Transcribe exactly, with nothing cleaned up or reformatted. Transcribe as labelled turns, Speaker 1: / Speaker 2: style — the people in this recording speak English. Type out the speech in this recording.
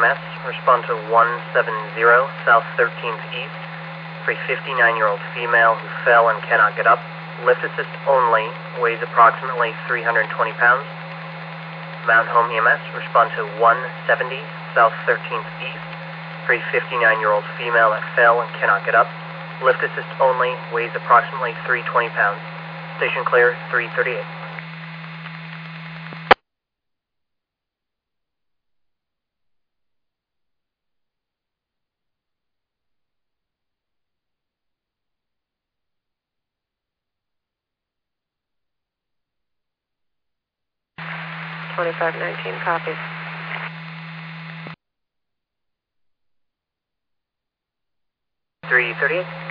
Speaker 1: S. Respond to one seven zero South thirteenth East for a fifty-nine-year-old female who fell and cannot get up. Lift assist only, weighs approximately three hundred twenty pounds. Mountain Home E M S, respond to one seventy South thirteenth East for a fifty-nine-year-old female that fell and cannot get up. Lift assist only, weighs approximately three hundred twenty pounds. Station clear, three thirty-eight.
Speaker 2: twenty-five nineteen, copies.
Speaker 1: three thirty-eight.